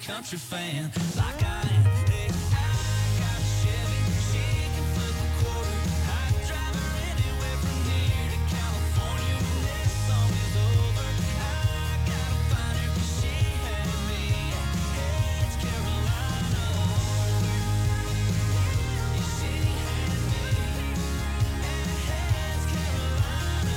country fan like I am. Hey, I got a Chevy, she can flip a quarter. I drive her anywhere from here to California. When this song is over, I gotta find her 'cause she had me. It's Carolina. Yeah, she had me. It's Carolina.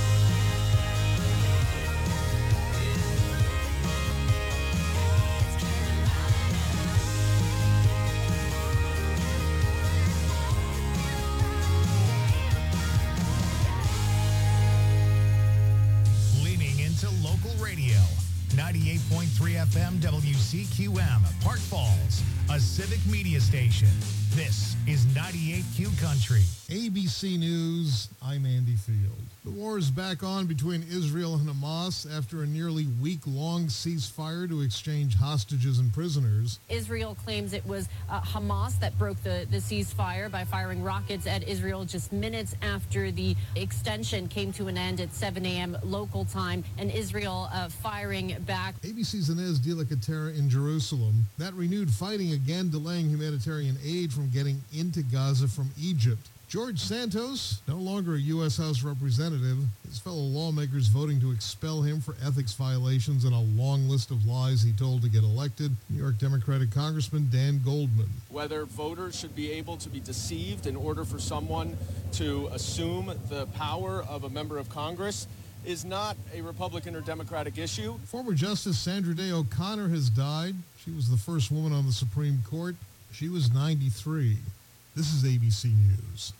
Leaning into local radio. 98.3 FM WCQM, Park Falls, a civic media station. This is 98Q Country. ABC News, I'm Andy Field. The war is back on between Israel and Hamas after a nearly week-long ceasefire to exchange hostages and prisoners. Israel claims it was Hamas that broke the ceasefire by firing rockets at Israel just minutes after the extension came to an end at 7 a.m. local time, and Israel firing back. ABC's Inez de la Catera in Jerusalem. That renewed fighting again delaying humanitarian aid from getting into Gaza from Egypt. George Santos, no longer a U.S. House representative, his fellow lawmakers voting to expel him for ethics violations and a long list of lies he told to get elected. New York Democratic Congressman Dan Goldman. Whether voters should be able to be deceived in order for someone to assume the power of a member of Congress is not a Republican or Democratic issue. Former Justice Sandra Day O'Connor has died. She was the first woman on the Supreme Court. She was 93. This is ABC News.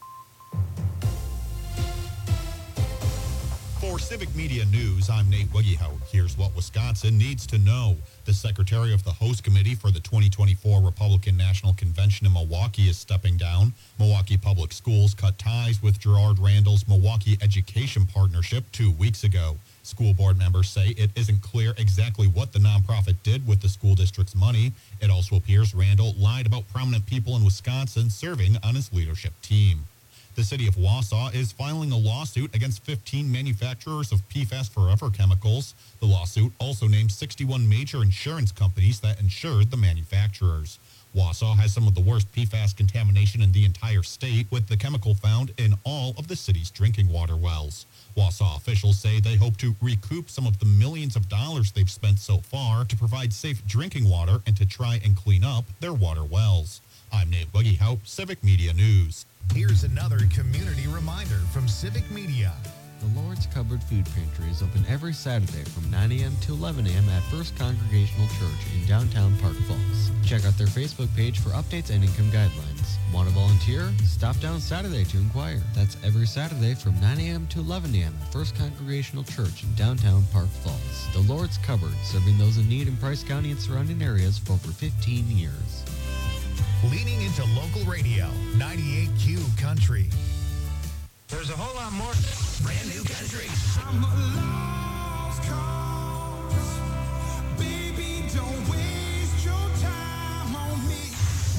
For Civic Media News, I'm Nate Wiggyhout. Here's what Wisconsin needs to know. The secretary of the host committee for the 2024 Republican National Convention in Milwaukee is stepping down. Milwaukee Public Schools cut ties with Gerard Randall's Milwaukee Education Partnership 2 weeks ago. School board members say it isn't clear exactly what the nonprofit did with the school district's money. It also appears Randall lied about prominent people in Wisconsin serving on his leadership team. The city of Wausau is filing a lawsuit against 15 manufacturers of PFAS Forever chemicals. The lawsuit also names 61 major insurance companies that insured the manufacturers. Wausau has some of the worst PFAS contamination in the entire state, with the chemical found in all of the city's drinking water wells. Wausau officials say they hope to recoup some of the millions of dollars they've spent so far to provide safe drinking water and to try and clean up their water wells. I'm Nate Wiggyhout, Civic Media News. Here's another community reminder from Civic Media. The Lord's Cupboard Food Pantry is open every Saturday from 9 a.m. to 11 a.m. at First Congregational Church in downtown Park Falls. Check out their Facebook page for updates and income guidelines. Want to volunteer? Stop down Saturday to inquire. That's every Saturday from 9 a.m. to 11 a.m. at First Congregational Church in downtown Park Falls. The Lord's Cupboard, serving those in need in Price County and surrounding areas for over 15 years. Leaning into local radio, 98Q Country. There's a whole lot more. Brand new country. I'm a lost cause. Baby, don't waste your time on me.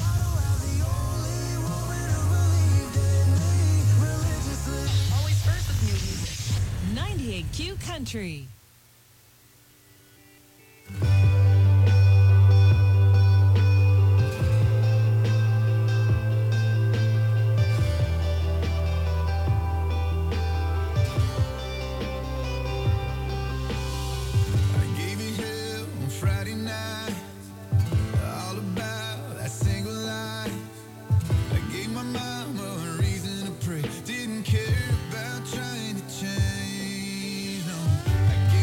Always first with new music. 98Q Country. Didn't care about trying to change, no. I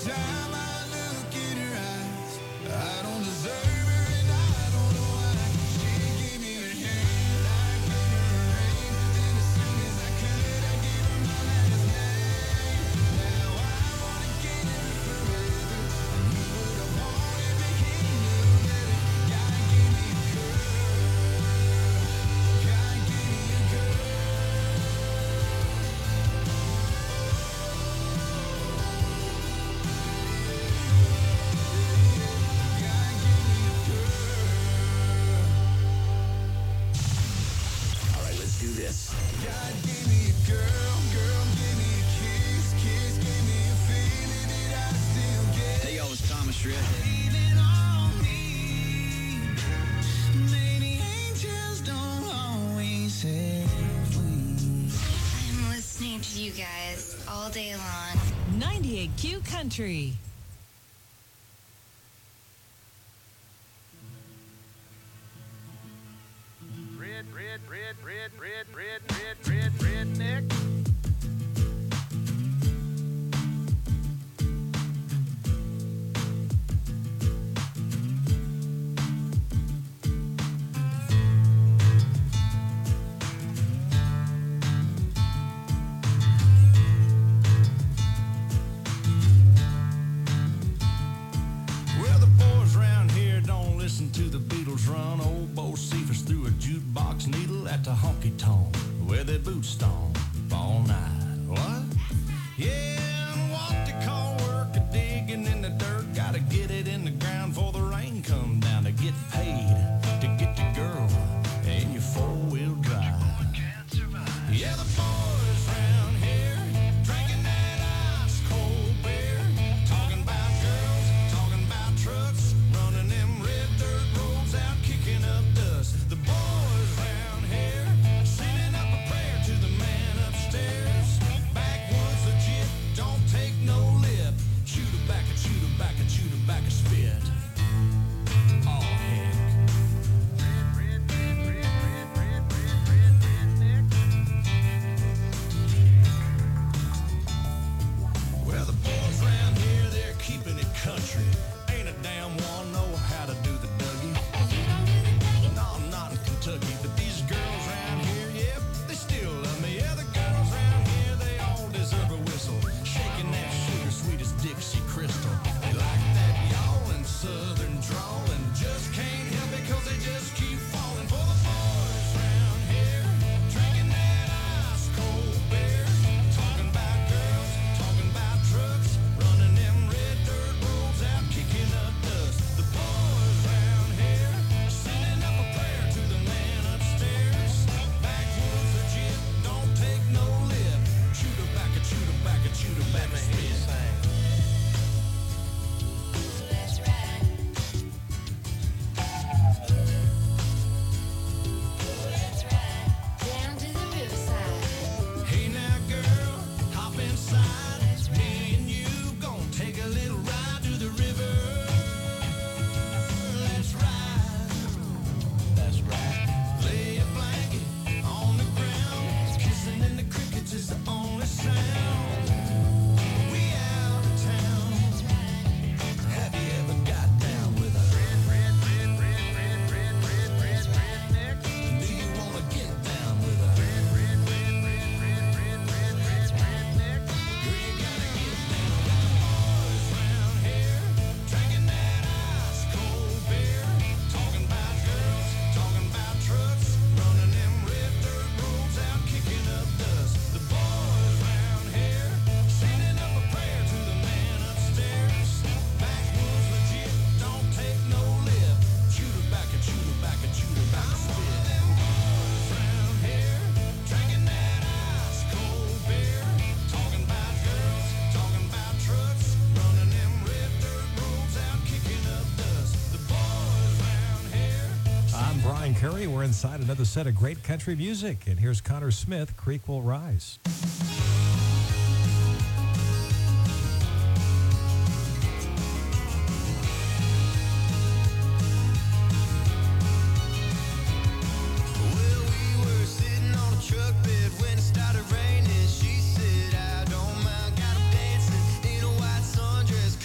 time I look in her eyes, I don't deserve her and I don't know why. She gave me her hand, I gave her a ring. Then as soon as I could, I gave her my last name. Now I wanna get her forever. I knew what I wanted, but can't know better. God gave me a girl. God gave me a girl. All right, let's do this. God gave me a girl, girl gave me a kiss, kiss gave me a feeling that I still get. Hey, yo, it's Thomas Shred. Leaning on me. Maybe angels don't always have wings. I'm listening to you guys all day long. 98Q Country. Redneck. Well, the boys round here don't listen to the Beatles run. Old Bo Cephas threw a jukebox needle at the honky tonk where their boots stomp all night. What? Yeah, and what they call work a digging in the dirt. Gotta get it in the ground before the rain come down to get paid to get the girl in your four-wheel drive. Yeah, the boys round here drinking that ice cold beer, talking about girls, talking about trucks, running them red dirt roads out, kicking up dust. The boys round here sending up a prayer to the man upstairs. Backwoods legit, don't take no lip. Chew tobacco, chew tobacco, chew tobacco, spit. Oh heck. Well, the boys round here, they're keeping it country. Ain't a damn one know how to do the Dougie. No, I'm not in Kentucky, but these girls round here, yep, they still love me. Yeah, the girls round here, they all deserve a whistle. Shaking that sugar sweet as Dixie Crystal. They like that yawling southern drawl and just can't help it 'cause they just keep falling for the boys round here. Drinking that ice cold beer, talking about girls, talking about trucks, running them red dirt roads out, kicking up dust. The boys round here sending up a prayer to the man upstairs. Backwoods legit, don't take no lip. Chew tobacco, chew tobacco, chew tobacco, spit. Let's ride. Let's ride down to the riverside. Hey now, girl, hop inside. Me and you gon' take a little ride to the river. Let's ride. That's right. Lay a blanket on the ground. Kissing in the crickets is the only sound. We out of town. Have you ever got down with a redneck? Do you wanna get down with a redneck? Girl, you gotta get down with the boys round here, drinking that ice cold beer, talking about girls, talking about trucks, running them red dirt roads out, kicking up dust. The boys round here sending up a prayer to the man upstairs. Backwoods legit, don't take no lip. Chew tobacco, chew tobacco, chew tobacco, spit. Them boys round here drinking that ice cold beer, talking about girls, talking about trucks, running them red dirt roads out, kicking up dust. The boys round here. I'm Brian Curry. We're inside another set of great country music. And here's Connor Smith, Creek Will Rise. Well, we were sitting on a truck bed when it started raining. She said, I don't mind, got 'em dancing in a white sundress,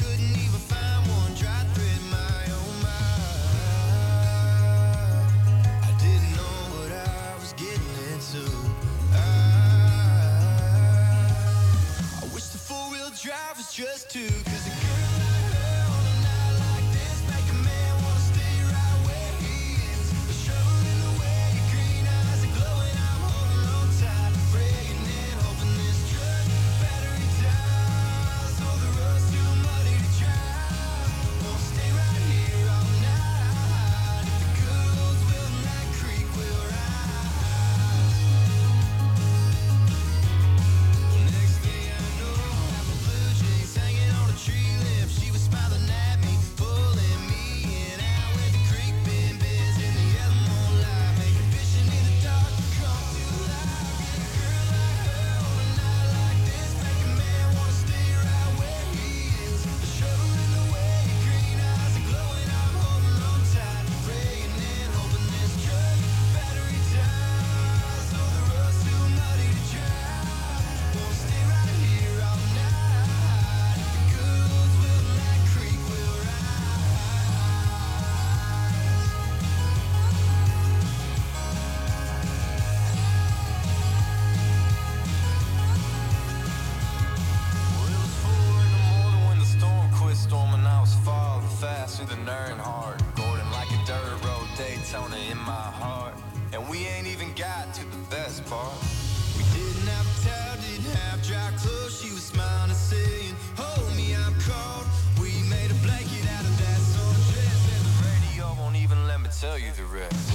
you the rest.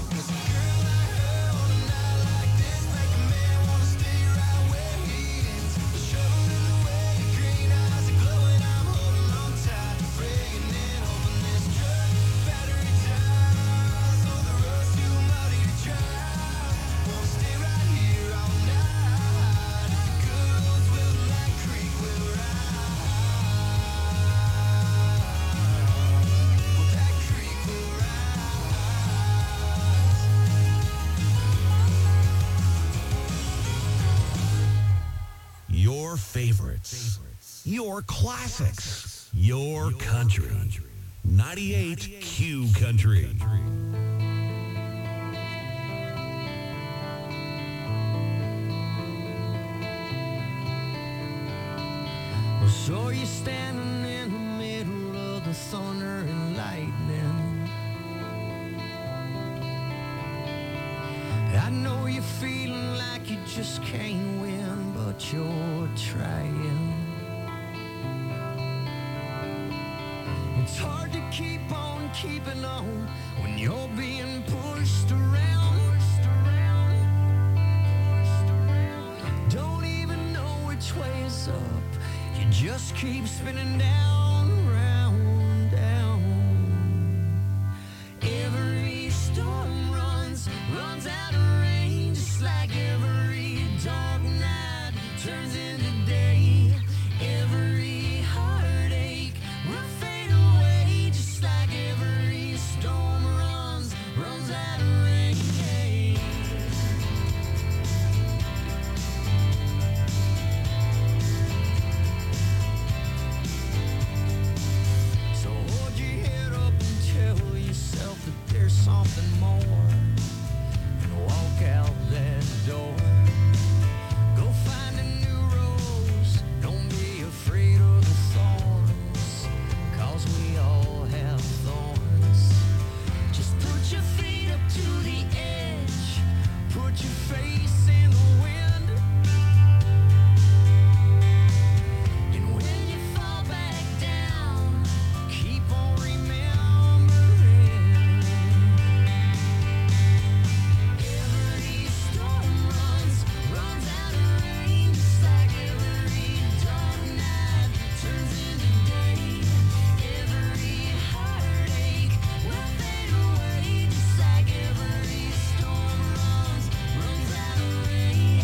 Your favorites, your classics, your country. 98 Q Country. Well, so you're standing in the middle of the thunder and lightning. I know you're feeling like you just can't win, but you're trying. It's hard to keep on keeping on when you're being pushed around. Don't even know which way is up. You just keep spinning down, round, down. Every storm runs out of rain, just like every dark night turns into day. Every heartache will fade away, just like every storm runs out of rain. So hold your head up and tell yourself that there's something more, and walk out that door. Go find a new rose, don't be afraid of the thorns, 'cause we all have thorns. Just put your feet up to the edge, put your face in the wind, and when you fall back down, keep on remembering. Every storm runs out of rain, just like every dark night turns into day. Every heartache will fade away, just like every storm runs out of rain.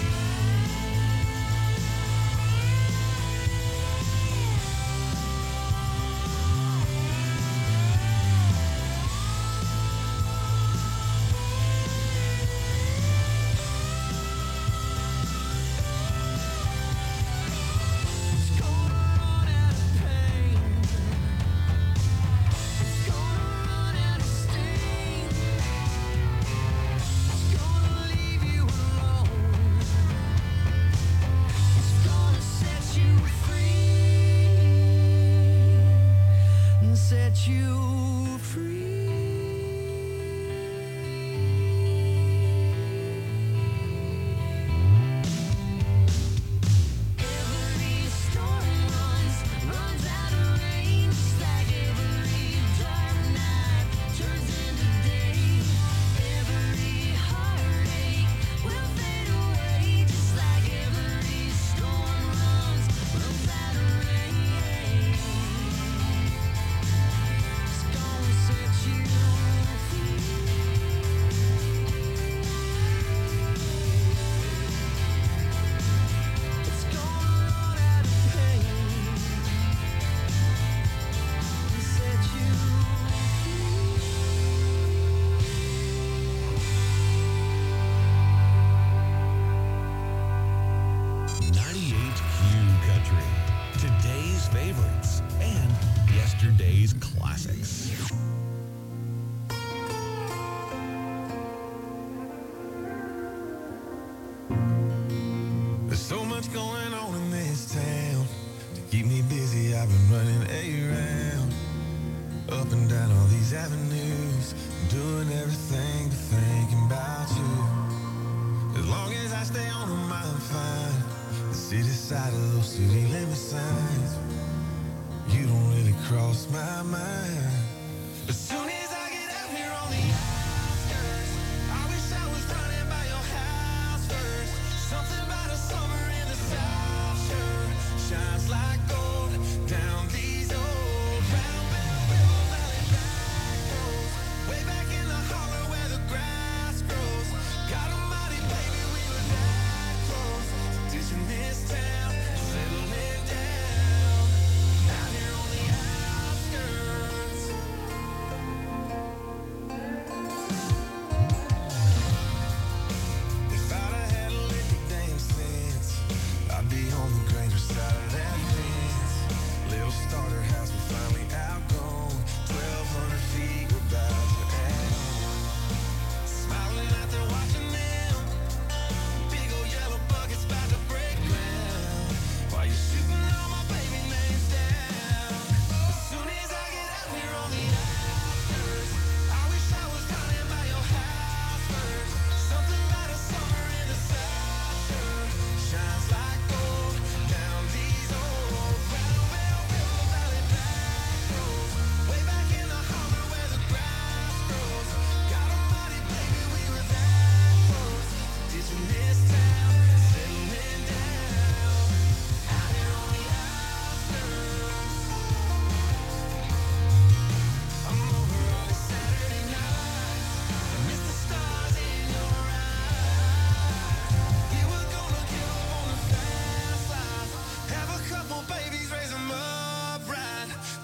It's gonna run out of pain. It's gonna run out of sting. It's gonna leave you alone. It's gonna set you free. And set you free. Every storm runs out of rain, just like every dark night turns into day. Every heartache will fade away, just like every storm runs out of rain. It's gonna set you free. It's gonna run out of pain and set you free. 98 Q Country. Today's favorites and yesterday's classics. There's so much going on in this town. To keep me busy, I've been running around, up and down all these avenues, doing everything but thinking about you. As long as I stay on them, I'm fine. The city side of those city limit signs, you don't really cross my mind. As soon as I get out here on the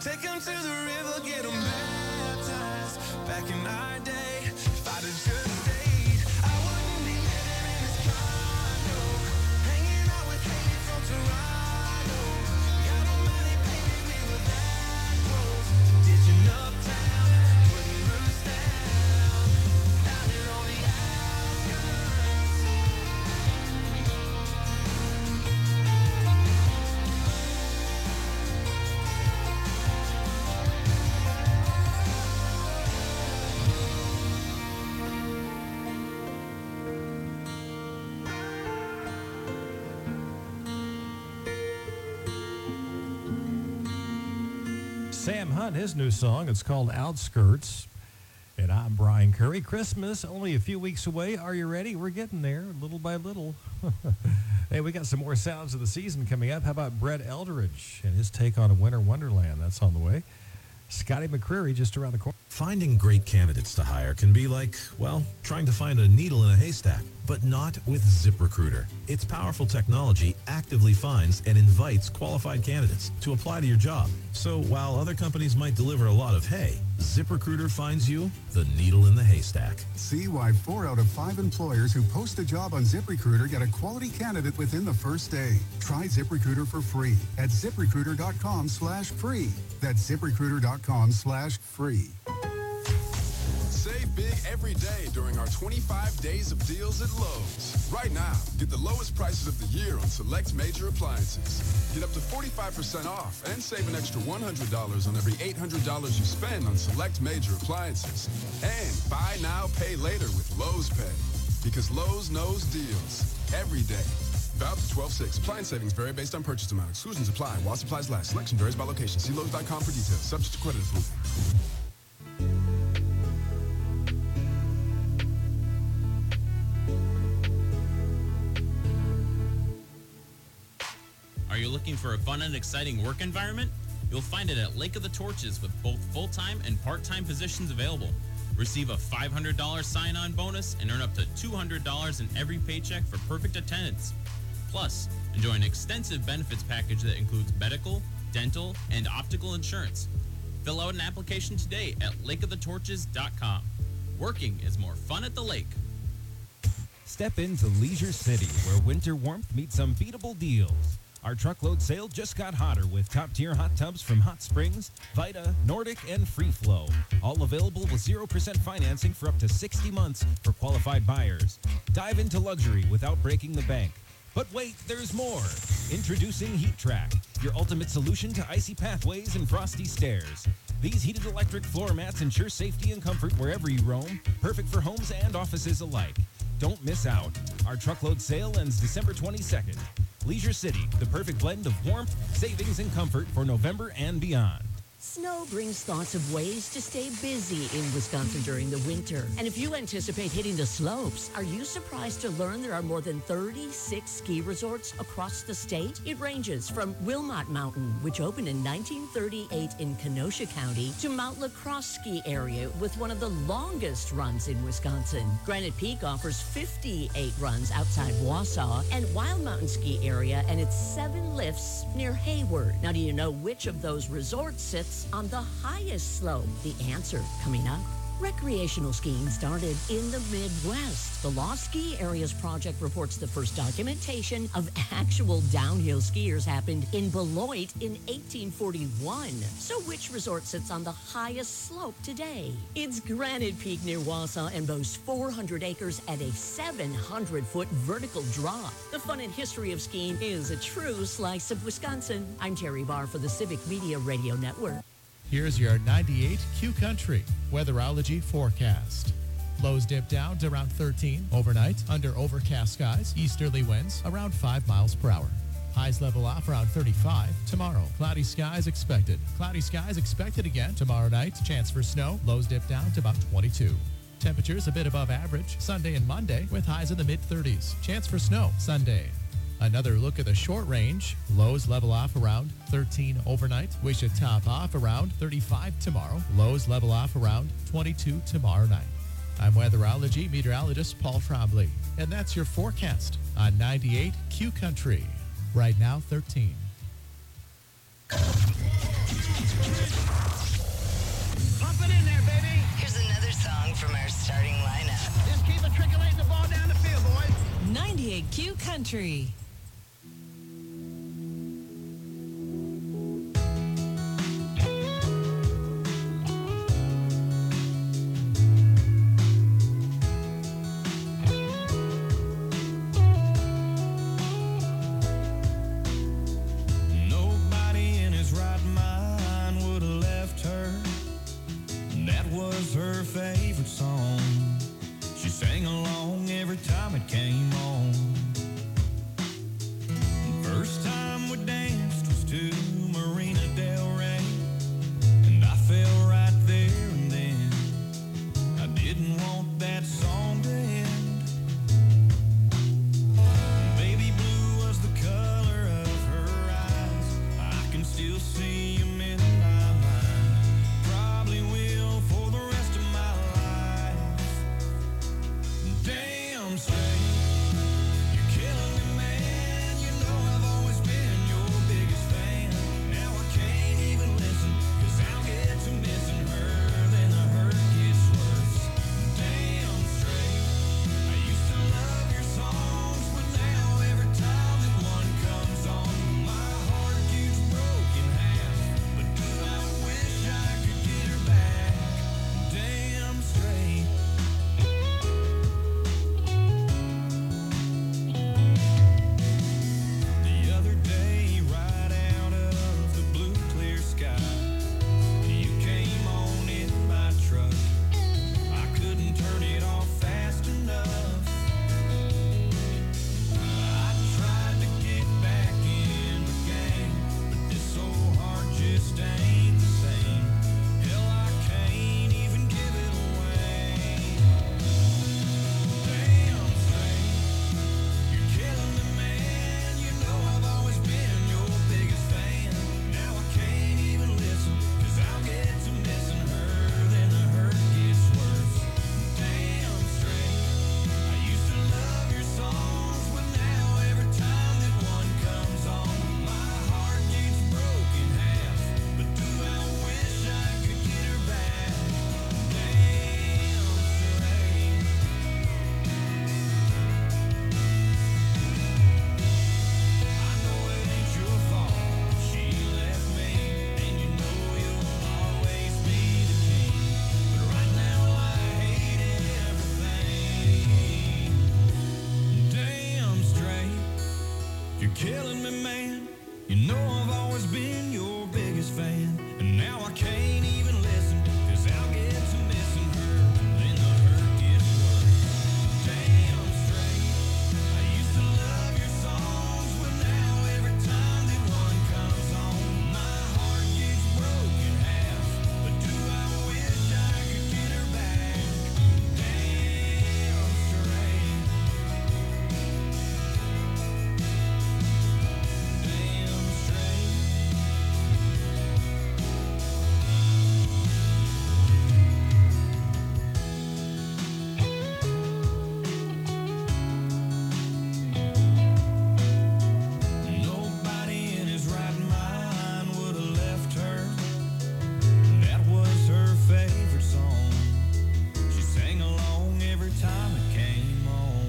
Take them to the river, get them baptized. Back in our day, if I'd have just stayed, I wouldn't be living in this condo, hanging out with Katie from Toronto. Got on money, baby, we were that close. Ditching uptown, putting roots down, down in all the Sam Hunt, his new song, it's called Outskirts. And I'm Brian Curry. Christmas, only a few weeks away. Are you ready? We're getting there, little by little. Hey, we got some more sounds of the season coming up. How about Brett Eldridge and his take on a Winter Wonderland? That's on the way. Scotty McCreery just around the corner. Finding great candidates to hire can be like, well, trying to find a needle in a haystack, but not with ZipRecruiter. Its powerful technology actively finds and invites qualified candidates to apply to your job. So while other companies might deliver a lot of hay, ZipRecruiter finds you the needle in the haystack. See why 4 out of 5 employers who post a job on ZipRecruiter get a quality candidate within the first day. Try ZipRecruiter for free at ZipRecruiter.com/free. That's ZipRecruiter.com/free. Save big every day during our 25 days of deals at Lowe's. Right now, get the lowest prices of the year on select major appliances. Get up to 45% off and save an extra $100 on every $800 you spend on select major appliances. And buy now, pay later with Lowe's Pay. Because Lowe's knows deals every day. Valid to 12/6. Appliance savings vary based on purchase amount. Exclusions apply while supplies last. Selection varies by location. See Lowe's.com for details. Subject to credit approval. Are you looking for a fun and exciting work environment? You'll find it at Lake of the Torches with both full-time and part-time positions available. Receive a $500 sign-on bonus and earn up to $200 in every paycheck for perfect attendance. Plus, enjoy an extensive benefits package that includes medical, dental, and optical insurance. Fill out an application today at lakeofthetorches.com. Working is more fun at the lake. Step into Leisure City, where winter warmth meets unbeatable deals. Our truckload sale just got hotter with top-tier hot tubs from Hot Springs, Vita, Nordic, and Free Flow. All available with 0% financing for up to 60 months for qualified buyers. Dive into luxury without breaking the bank. But wait, there's more. Introducing Heat Track, your ultimate solution to icy pathways and frosty stairs. These heated electric floor mats ensure safety and comfort wherever you roam, perfect for homes and offices alike. Don't miss out. Our truckload sale ends December 22nd. Leisure City, the perfect blend of warmth, savings, and comfort for November and beyond. Snow brings thoughts of ways to stay busy in Wisconsin during the winter. And if you anticipate hitting the slopes, are you surprised to learn there are more than 36 ski resorts across the state? It ranges from Wilmot Mountain, which opened in 1938 in Kenosha County, to Mount LaCrosse Ski Area with one of the longest runs in Wisconsin. Granite Peak offers 58 runs outside Wausau, and Wild Mountain Ski Area and its 7 lifts near Hayward. Now, do you know which of those resorts sits on the highest slope? The answer coming up. Recreational skiing started in the Midwest. The Lost Ski Areas Project reports the first documentation of actual downhill skiers happened in Beloit in 1841. So which resort sits on the highest slope today? It's Granite Peak near Wausau and boasts 400 acres and a 700-foot vertical drop. The fun and history of skiing is a true slice of Wisconsin. I'm Terry Barr for the Civic Media Radio Network. Here's your 98 Q Country weatherology forecast. Lows dip down to around 13 overnight under overcast skies. Easterly winds around 5 miles per hour. Highs level off around 35 tomorrow. Cloudy skies expected. Cloudy skies expected again tomorrow night. Chance for snow. Lows dip down to about 22. Temperatures a bit above average Sunday and Monday with highs in the mid-30s. Chance for snow Sunday. Another look at the short range. Lows level off around 13 overnight. We should top off around 35 tomorrow. Lows level off around 22 tomorrow night. I'm weatherology meteorologist Paul Trombley, and that's your forecast on 98 Q Country. Right now, 13. 98Q Country. Nobody in his right mind would have left her. That was her favorite song. She sang along every time it came on. First time we danced was to Marina Del Rey, and I fell right there and then. I didn't want that song to end. Baby blue was the color of her eyes. I can still see him in my mind. Probably will for the rest of my life. Damn straight, you're killing me, man. You know I've always been your biggest fan. Now I can't even listen, 'cause I'll get to missing her, then the hurt gets worse. Damn straight, I used to love your songs, but now every time that one comes on, my heart keeps broken half. But do I wish I could get her back? Damn straight. The other day, right out of the blue clear sky, you came on in my truck. I couldn't turn it off fast enough. I tried to get back in the game, but this old heart just ain't the same. Hell, I can't even give it away. Damn straight, you're killing me, man. You know I've always been your biggest fan. Now I can't even listen, 'cause I'll get to missing her, then the hurt gets worse. Damn straight, I used to love your songs, but now every time that one comes on, my heart gets broken half. But do I wish I could get her back? Damn straight. I know it ain't your fault she left me, and you know you'll always be the king. But right now I hate everything. Damn straight, you're killing me, man. You know I've always been your biggest fan, and now I can't even listen, 'cause I'll get to missing her, then the hurt gets worse. Damn straight, I used to love your songs, but now every time that one comes on, my heart gets broken half. But do I wish I could get her back? Damn straight. Damn straight. Nobody in his right mind would have left her. That was her favorite song. She sang along every time it came on.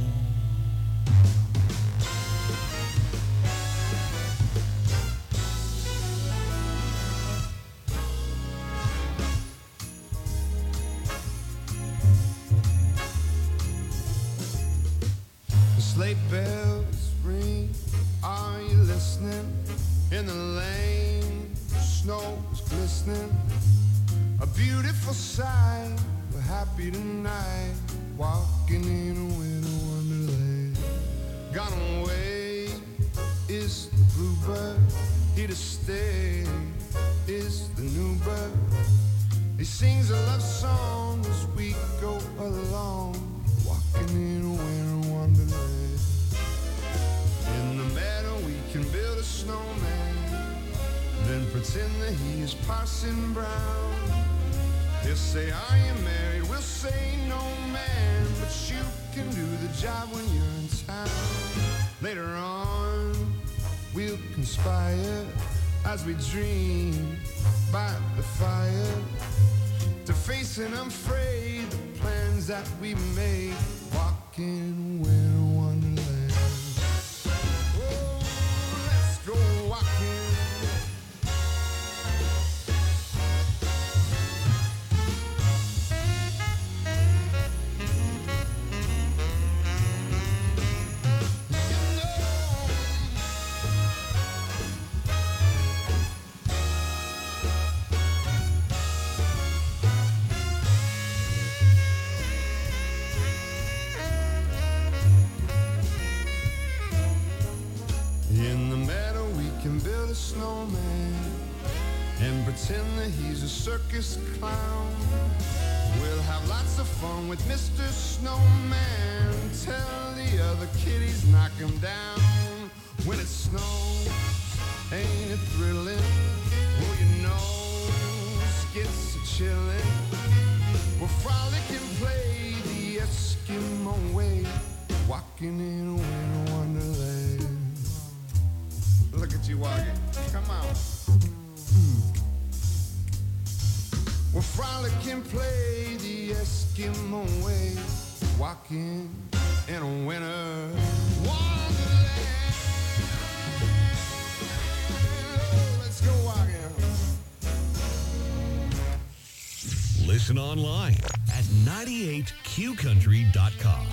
The sleigh bells ring, are you listening? In the lane, snow is glistening. A beautiful sight, we're happy tonight, walking in a winter wonderland. Gone away is the bluebird, here to stay is the new bird. He sings a love song as we go along, walking in a winter wonderland. In the meadow we can build a snowman, then pretend that he is Parson Brown. He'll say, are you married? We'll say, no man, but you can do the job when you're in town. Later on, we'll conspire as we dream by the fire to face and unafraid the plans that we made, walking winter wonderland. pretend that he's a circus clown. We'll have lots of fun with Mr. Snowman. Tell the other kitties, knock him down. When it snows, ain't it thrilling? Well, your nose gets a chillin'. We'll frolic and play the Eskimo way, walking in a winter wonderland. Look at you walking. Come on. We'll frolic and play the Eskimo way, walking in a winter wonderland. Let's go walking. Listen online at 98qcountry.com.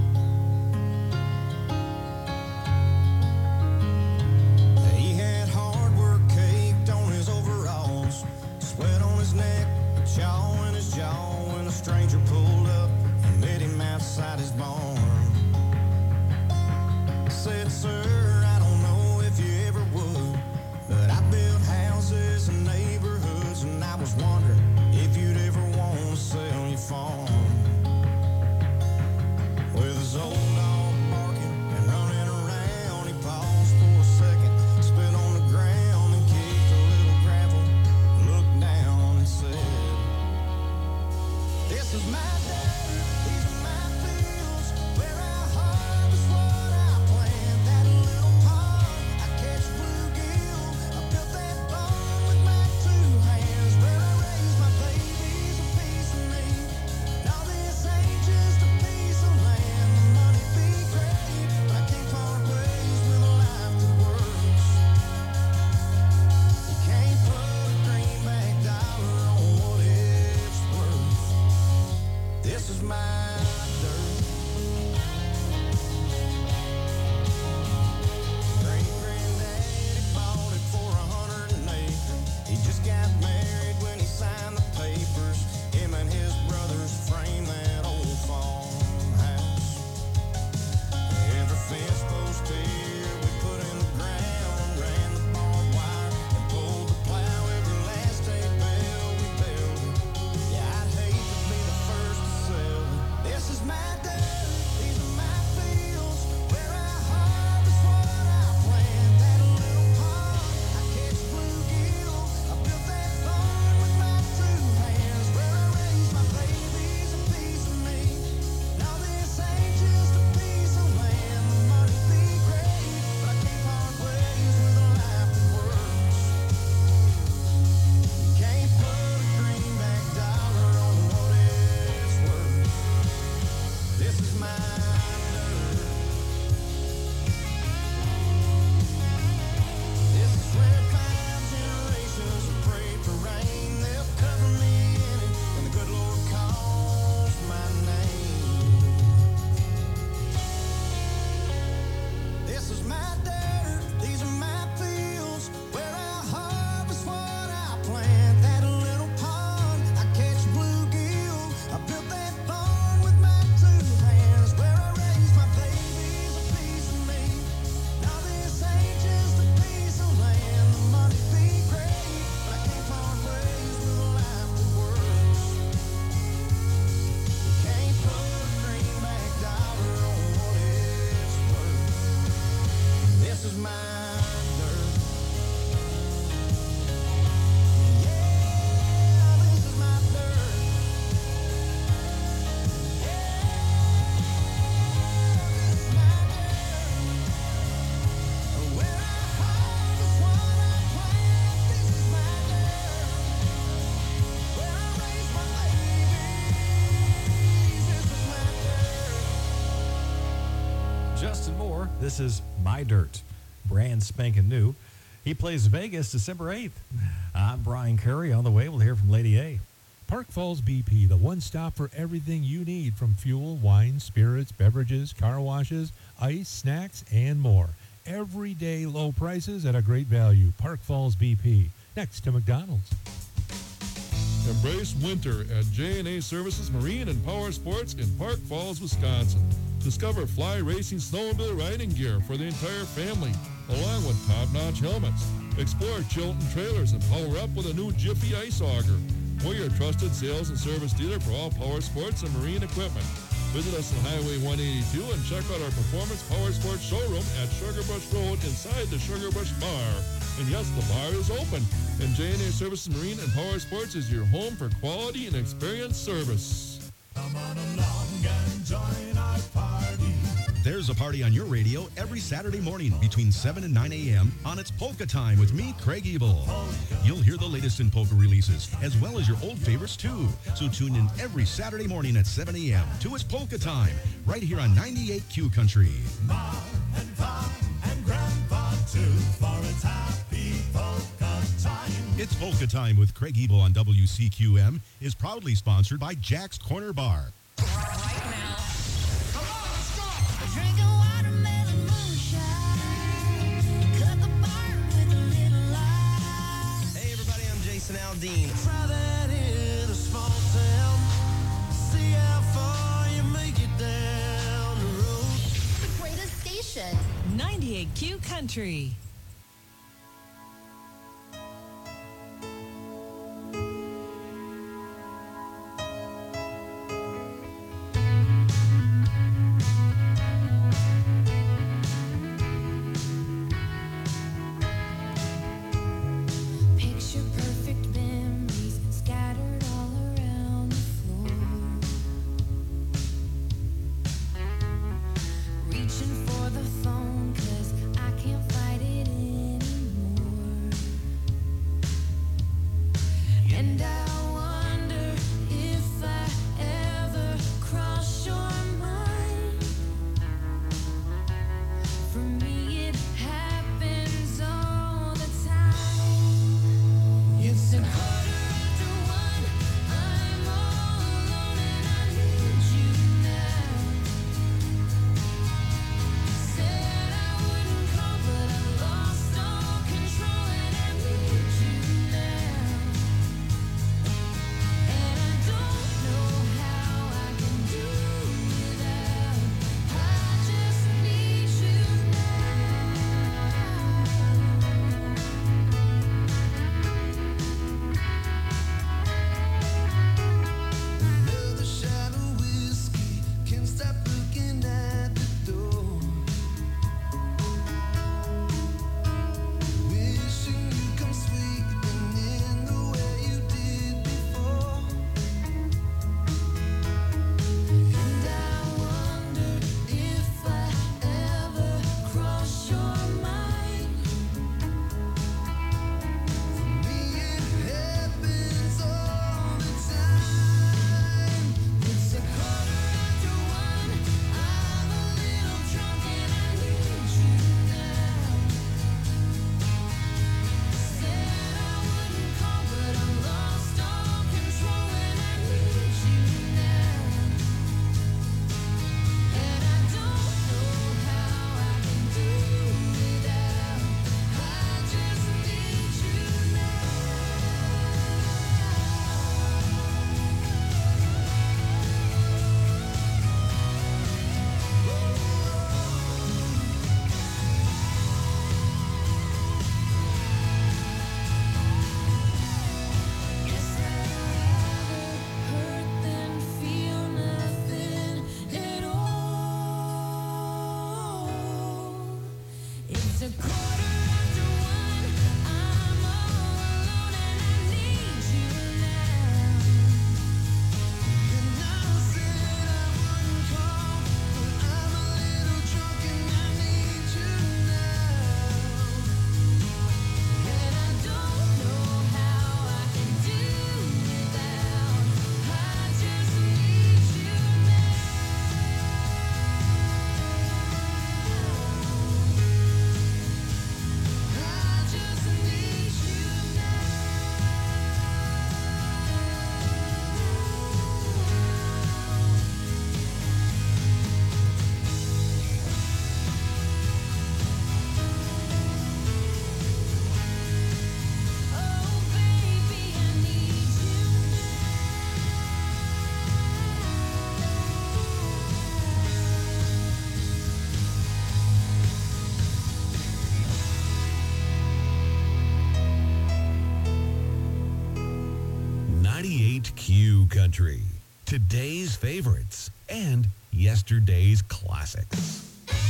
He had hard work caked on his overalls, sweat on his neck, a chaw in his jaw, when a stranger pulled up and met him outside his barn. Said, sir, I don't know if you ever would, but I built houses and neighborhoods, and I was wondering if you'd ever want to sell your farm. With his old dog barking and running around, he paused for a second, spit on the ground and kicked a little gravel, looked down and said, this is my dirt, these are my fields, where I harvest what I plant. That little pond, I catch bluegill, I built that barn with my two hands, where I raise my babies, a piece of me. Now this ain't just a piece of land, the money be great, but I can't part ways with a life that works. You can't put a greenback dollar on what it's worth. This is my dirt. Great-granddaddy bought it for 100 an acre. He just got married when he signed the papers. Him and his brothers framed that old farmhouse. Every fence post here we put in the ground, ran the barbed wire and pulled the plow. Every last hay bale we built. Yeah, I'd hate to be the first to sell it. This is my dirt, these are my fields, where I harvest what I plant. That little pond, I catch bluegill, I built that barn with my two hands, where I raise my babies, a piece of me. Now this ain't just a piece of land, the money be great, but I can't part ways with a life that works. You can't put a greenback dollar on what it's worth. This is my dirt. This is where 5 generations have prayed for rain. They'll cover me in it, and the good Lord calls my name. This is my dirt, these are my fields, where I harvest what I plant. That little pond, I catch bluegill, I built that barn with my two hands, where I raise my babies, a piece of me. Now this ain't just a piece of land, the money be great, but I can't part ways with a life that works. You can't put a greenback dollar on what it's worth. This is my dirt. Yeah, this is my dirt. Where I harvest what I plant. This is my dirt. Where I raise my babies. This is my dirt. Justin Moore, this is My Dirt, brand spanking new. He plays Vegas December 8th. I'm Brian Curry. On the way, we'll hear from Lady A. Park Falls BP, the one stop for everything you need from fuel, wine, spirits, beverages, car washes, ice, snacks, and more. Everyday low prices at a great value. Park Falls BP, next to McDonald's. Embrace winter at J&A Services Marine and Power Sports in Park Falls, Wisconsin. Discover fly racing snowmobile riding gear for the entire family, along with top-notch helmets, Explore Chilton Trailers and power up with a new Jiffy Ice Auger. We're your trusted sales and service dealer for all power sports and marine equipment. Visit us on Highway 182 and check out our Performance Power Sports showroom at Sugarbush Road inside the Sugarbush Bar. And yes, the bar is open. And J&A Services Marine and Power Sports is your home for quality and experienced service. Come on along and join our party. There's a party on your radio every Saturday morning between 7 and 9 a.m. on It's Polka Time with me, Craig Ebel. You'll hear the latest in polka releases, as well as your old favorites, too. So tune in every Saturday morning at 7 a.m. to It's Polka Time, right here on 98 Q Country. Ma and Pa and Grandpa, too, for it's happy polka time. It's Polka Time with Craig Ebel on WCQM is proudly sponsored by Jack's Corner Bar. Drinking watermelon moonshine. Cut the bar with a little lime. Hey everybody, I'm Jason Aldean. Try that in a small town. See how far you make it down the road. The greatest station. 98Q Country. Picture perfect memories scattered all around the floor. Reaching for the phone 'cause I can't fight it 98Q Country. Today's favorites and yesterday's classics.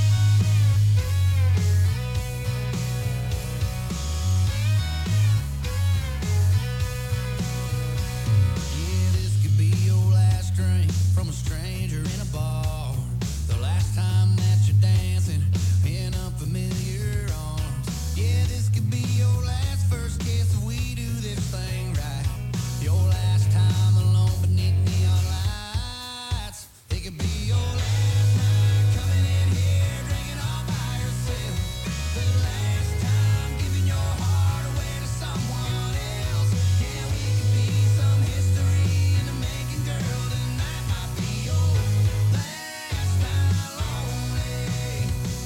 Yeah, this could be your last drink from a stranger in a bar. The last time that you're dancing in unfamiliar arms. Yeah, this could be your last first kiss if we do this thing right. Your last time alone beneath neon lights. It could be your last night coming in here drinking all by yourself. The last time giving your heart away to someone else. Yeah, we could be some history in the making, girl. Tonight might be your last night lonely.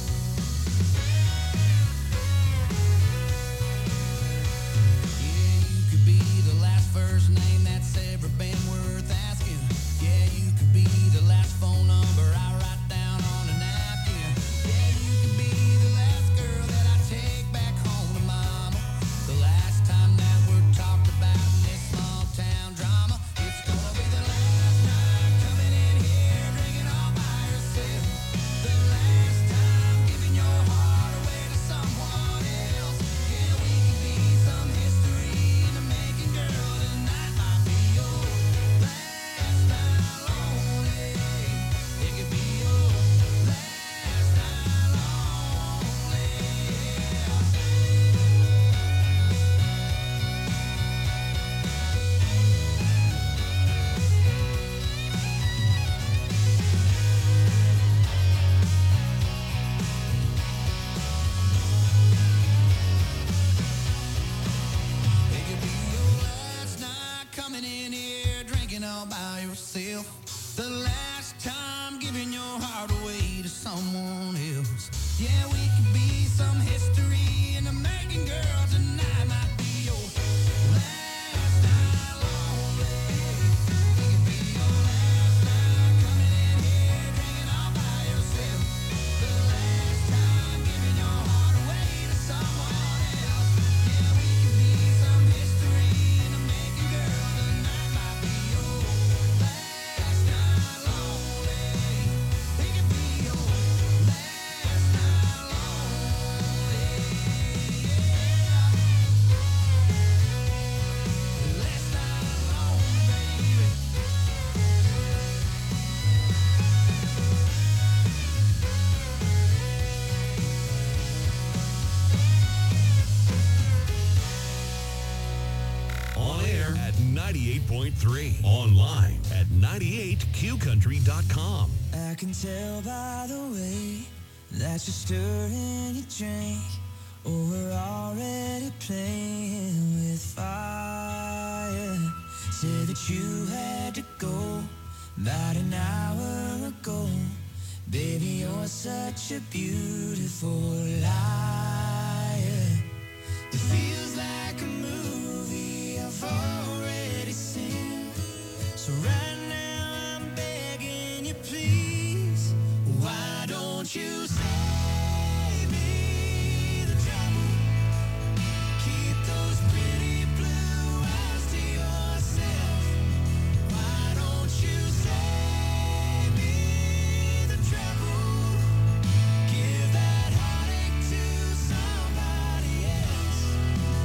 Yeah, you could be the last first name that's ever been worth asking. Yeah, you could be the last phone number I write down on a napkin. Yeah, you could be the last girl that I take back home to mama. The last time that we're talked about in this small town drama. It's gonna be the last night coming in here drinking all by yourself. The last time giving your heart away to someone else. Yeah, we could be some history in the making, girl. Tonight might be your last night lonely. It could be your last night lonely. It could be your last night coming in here drinking all by yourself. The last time giving your heart away to someone else. Yeah, we could be some history in the making, girl. Tonight might be your last night lonely. It could be your last night coming in here drinking all by yourself. The last time giving your heart away to someone else. Yeah, we could be some history in the making, girl. Tonight might be your last night lonely. It could be your last night lonely. Yeah. Last night lonely, baby. On air at 98.3. Online at 98QCountry.com. I can tell by the way that you're stirring your drink. Oh, we're already playing with fire. Said that you had to go about an hour ago. Baby, you're such a beautiful liar. It feels like a movie I've already seen. So right now I'm begging you, please. Why don't you save me the trouble? Keep those pretty blue eyes to yourself. Why don't you save me the trouble? Give that heartache to somebody else.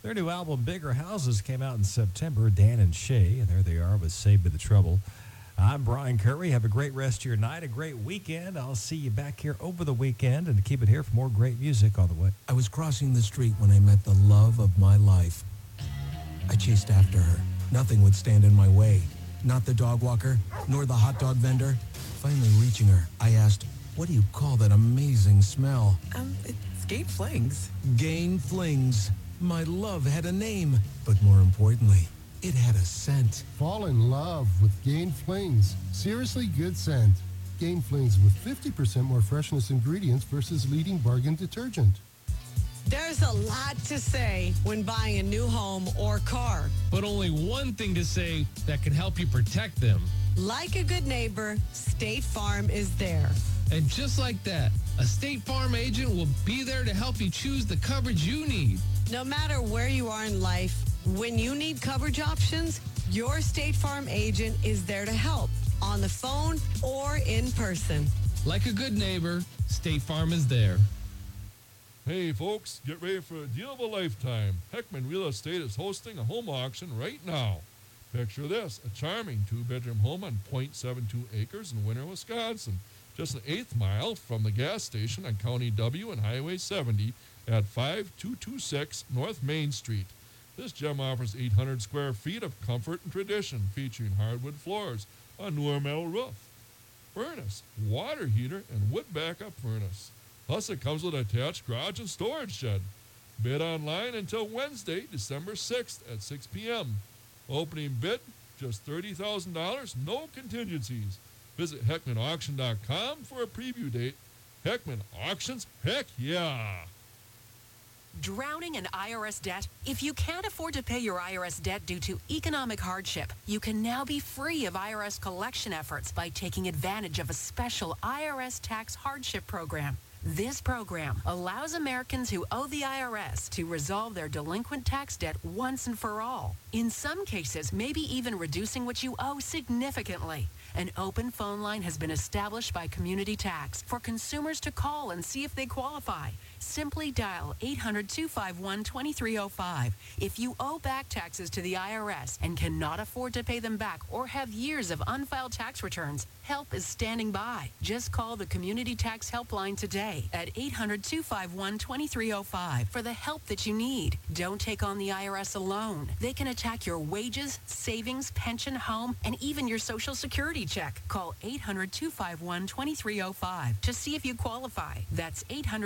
Their new album, Bigger Houses, came out in September. Dan and Shay, and there they are with Save Me the Trouble. I'm Brian Curry. Have a great rest of your night, a great weekend. I'll see you back here over the weekend, and keep it here for more great music on the way. I was crossing the street when I met the love of my life. I chased after her. Nothing would stand in my way. Not the dog walker, nor the hot dog vendor. Finally reaching her, I asked, "What do you call that amazing smell?" It's Gain Flings. Gain Flings. My love had a name, but more importantly, it had a scent. Fall in love with Gain Flings. Seriously good scent. Gain Flings with 50% more freshness ingredients versus leading bargain detergent. There's a lot to say when buying a new home or car. But only one thing to say that can help you protect them. Like a good neighbor, State Farm is there. And just like that, a State Farm agent will be there to help you choose the coverage you need. No matter where you are in life, when you need coverage options, your State Farm agent is there to help, on the phone or in person. Like a good neighbor, State Farm is there. Hey folks, get ready for a deal of a lifetime. Heckman Real Estate is hosting a home auction right now. Picture this, a charming 2-bedroom home on .72 acres in Winter, Wisconsin, just an 1/8 mile from the gas station on County W and Highway 70 at 5226 North Main Street. This gem offers 800 square feet of comfort and tradition, featuring hardwood floors, a newer metal roof, furnace, water heater, and wood backup furnace. Plus, it comes with an attached garage and storage shed. Bid online until Wednesday, December 6th at 6 p.m. Opening bid, just $30,000, no contingencies. Visit HeckmanAuction.com for a preview date. Heckman Auctions, heck yeah! Drowning in IRS debt? If you can't afford to pay your IRS debt due to economic hardship, you can now be free of IRS collection efforts by taking advantage of a special IRS tax hardship program. This program allows Americans who owe the IRS to resolve their delinquent tax debt once and for all. In some cases, maybe even reducing what you owe significantly. An open phone line has been established by Community Tax for consumers to call and see if they qualify. Simply dial 800-251-2305. If you owe back taxes to the IRS and cannot afford to pay them back or have years of unfiled tax returns, help is standing by. Just call the Community Tax Helpline today at 800-251-2305 for the help that you need. Don't take on the IRS alone. They can attack your wages, savings, pension, home, and even your Social Security check. Call 800-251-2305 to see if you qualify. That's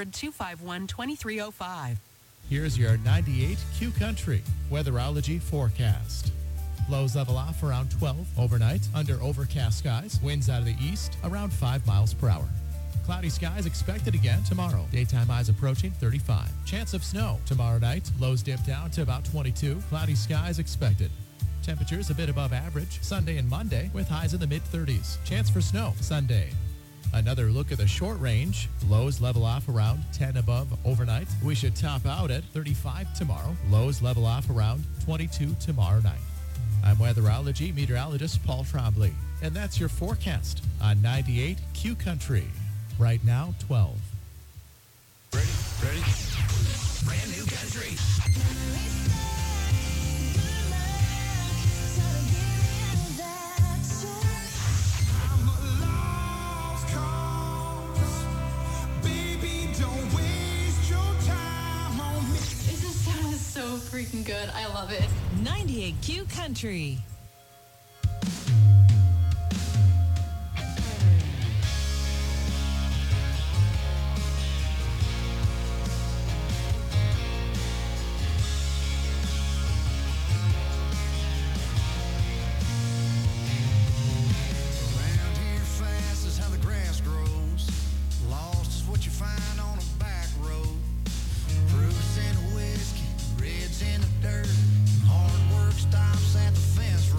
800-251-2305. Here's your 98 Q Country weatherology forecast. Lows level off around 12 overnight under overcast skies. Winds out of the east around 5 miles per hour. Cloudy skies expected again tomorrow. Daytime highs approaching 35. Chance of snow tomorrow night. Lows dip down to about 22. Cloudy skies expected. Temperatures a bit above average Sunday and Monday with highs in the mid-30s. Chance for snow Sunday. Another look at the short range. Lows level off around 10 above overnight. We should top out at 35 tomorrow. Lows level off around 22 tomorrow night. I'm weatherology meteorologist Paul Trombley, and that's your forecast on 98 Q Country. Right now, 12. Ready? Brand new country. So freaking good. I love it. 98Q Country. Around here fast is how the grass grows. Lost is what you find on a back road. Proofs in a whiskey, reds in the dirt. Hard work stops at the fence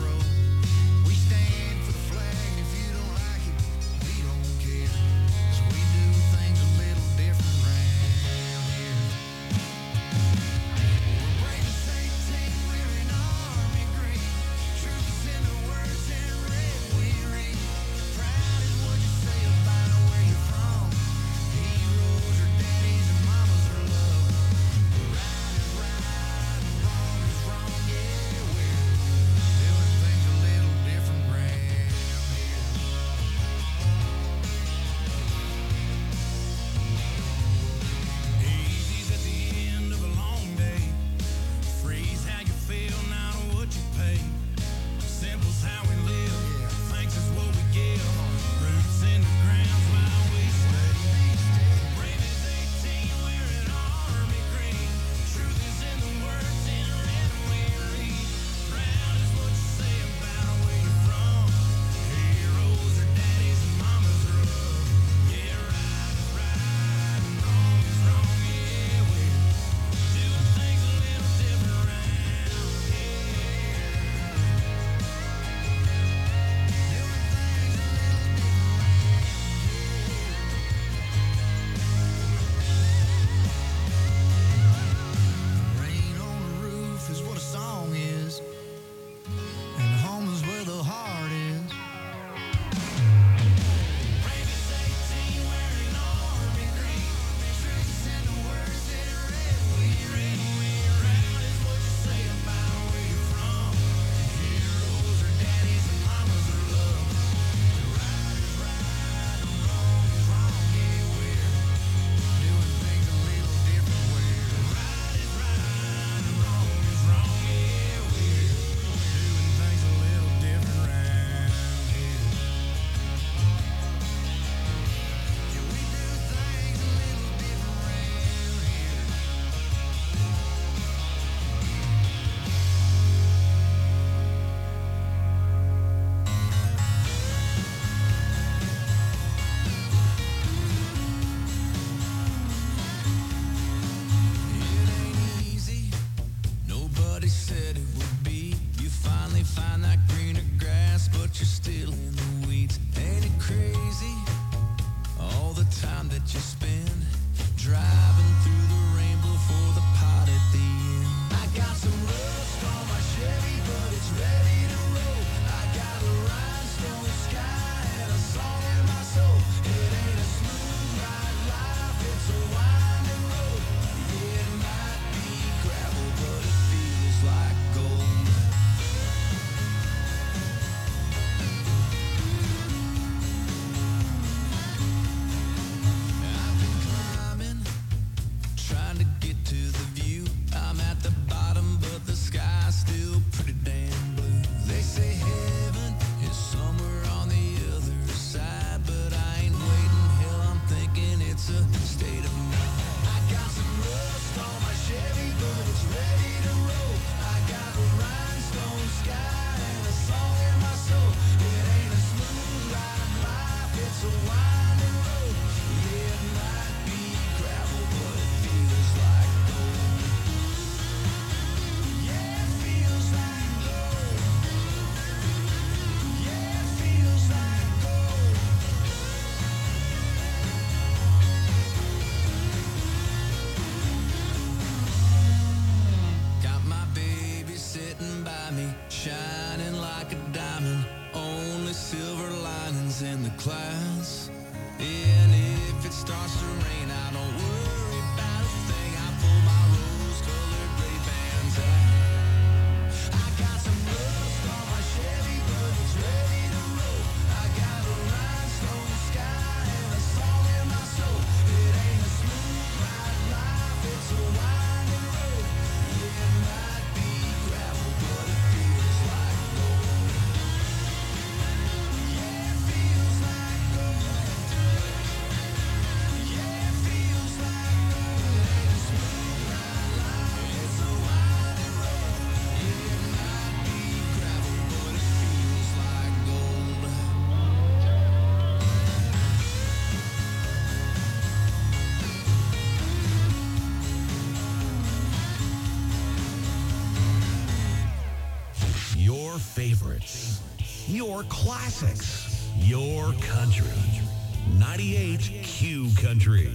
favorites, your classics, your country. 98 Q Country.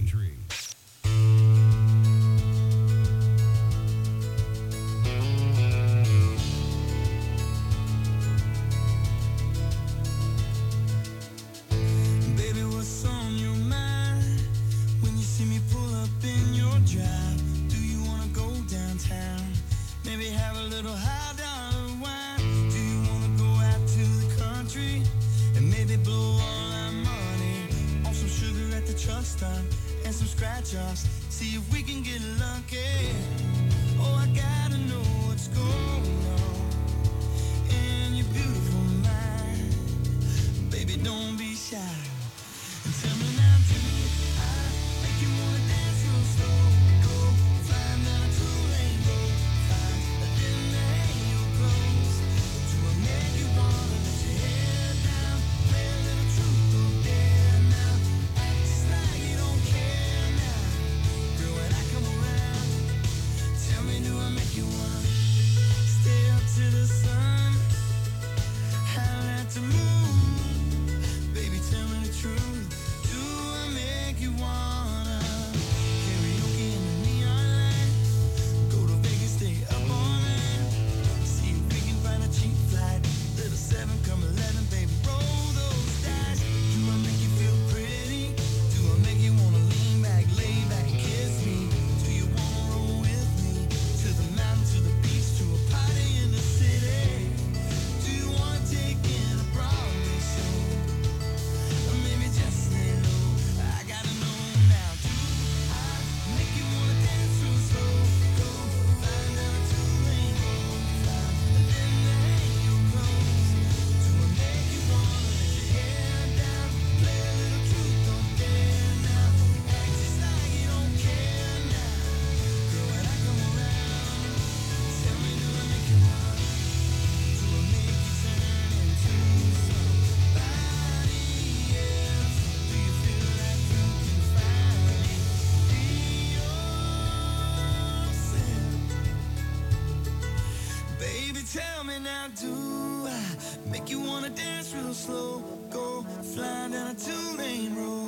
Baby, what's on your mind when you see me pull up in your drive? Do you wanna go downtown? Maybe have a little high dollar wine. Do you wanna go out to the country and maybe blow all our money on some sugar at the truck stop and some scratch-offs? See if we can get lucky. Oh, I gotta know what's going on in your beautiful mind. Baby, don't be shy. And tell me now, do I make you wanna dance real slow? Go flying down a two-lane road, fine, but then there ain't your clothes. Do I make you wanna let your hair down, play a little truth or dare now? Act just like you don't care now. Girl, when I come around, tell me, do I make you wanna stay up to the sun, howl at the moon? Baby, tell me the truth. Do I make you wanna karaoke in the neon light? Go to Vegas, stay up all night. See if we can find a cheap flight. Little 7, come 11, baby, roll those dice. Do I make you feel pretty? Do I make you wanna lean back, lay back, and kiss me? Do you wanna roll with me to the mountain, to the beach, to a party in the city? Do you wanna take in a Broadway show? Or maybe just lay low. I gotta know now. Do I make you wanna dance real slow? Go flying down a two-lane road, fly, and then there ain't your clothes. Do I make you wanna let your hair down, play a little truth or dare now? Act just like you don't care now. Girl, when I come around, tell me, do I make you wanna? Do I make you turn into somebody else? Do you feel like you can finally be yourself? Baby, tell me now, do I make you wanna dance real slow? Go flying down a two-lane road.